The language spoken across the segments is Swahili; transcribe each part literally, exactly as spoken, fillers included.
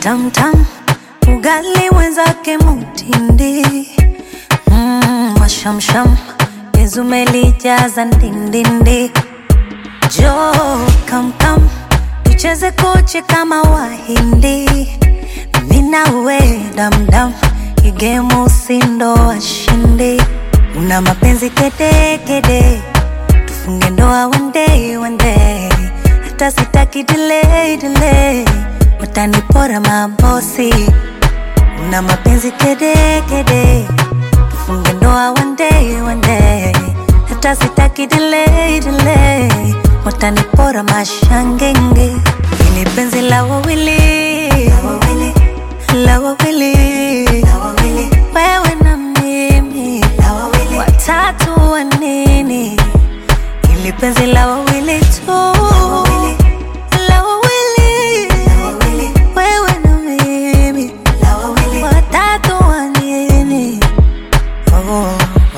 tam tam, ugali wenzake mutindi. Mmm, mashamsham, penzi umelijaza ndindindi. Jo, kam kam, tucheze koche kama Wahindi. Mina uwe dam dam, igemu usindo washindi. Una mapenzi kede kede, tufunge ndoa one day one day. Hata sitaki delay delay, watanipora mabosi. Una mapenzi kede kede, tufunge ndoa one day one day. Hata sitaki delay delay, watanipora mashangenge. Ini penzi la wawili, la wawili, wewe na mimi, watatu wa nini? Ili penzi la wawili tu, la wawili, wewe na mimi, watatu wa nini? Oh,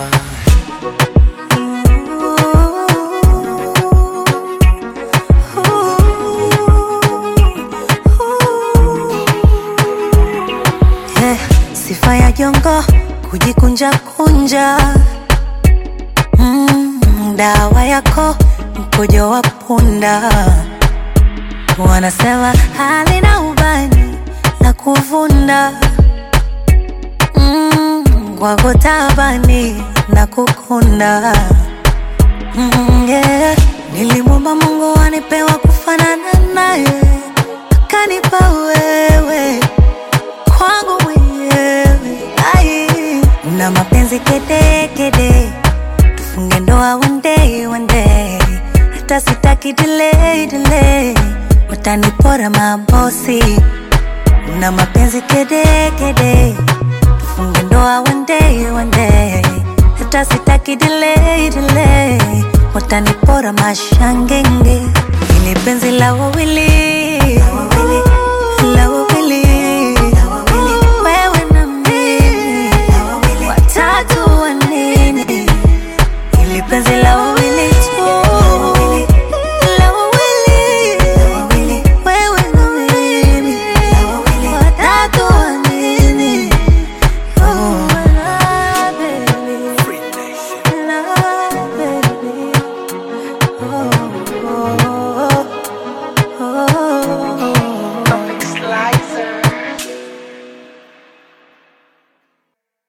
sifa ya jongo, kujikunja kunja. Mm, dawa yako, mkojo wa punda. Wanasema halina ubani la kuvunda. Mm, kwako tabani na kukunda. Mm, yeah. Nilimwomba Mungu anipewa kufanana naye, akanipa wewe kwangu mwenyewe. Ai, una mapenzi kede kede, tufunge ndoa one day one day. Hata sitaki delay delay, watanipora mabosi. Una mapenzi kede kede, tufunge ndoa one day one day. Hata sitaki delay delay, watanipora mashangenge. Ini penzi la wawili, la wawili, wewe na mimi, watatu wa nini? Ili penzi la wawili.